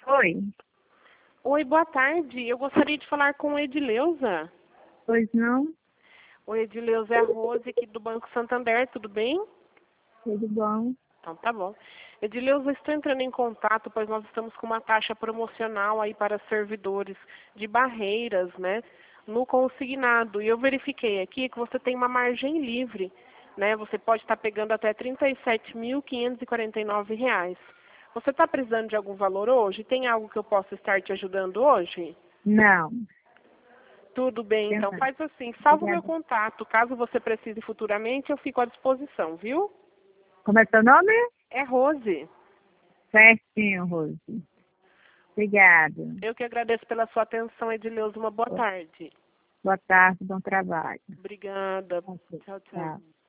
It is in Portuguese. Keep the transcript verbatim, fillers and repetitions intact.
Oi, Oi, boa tarde. Eu gostaria de falar com a Edileuza. pois não? Oi, Edileuza, é a Rose aqui do Banco Santander, tudo bem? Tudo bom? Então tá bom. Edileuza, estou entrando em contato, pois nós estamos com uma taxa promocional aí para servidores de barreiras, né, no consignado. E eu verifiquei aqui que você tem uma margem livre, né? Você pode estar pegando até trinta e sete mil quinhentos e quarenta e nove reais. Você está precisando de algum valor hoje? Tem algo que eu possa estar te ajudando hoje? Não, Tudo bem, então tenta. faz assim, salva o meu Obrigada. contato. Caso você precise futuramente, eu fico à disposição, viu? Como é seu nome? É Rose. Certinho, Rose. Obrigada. Eu que agradeço pela sua atenção, Edileuza. Uma boa tarde. Boa tarde, bom trabalho. Obrigada. Ok, Tchau, tchau. tchau.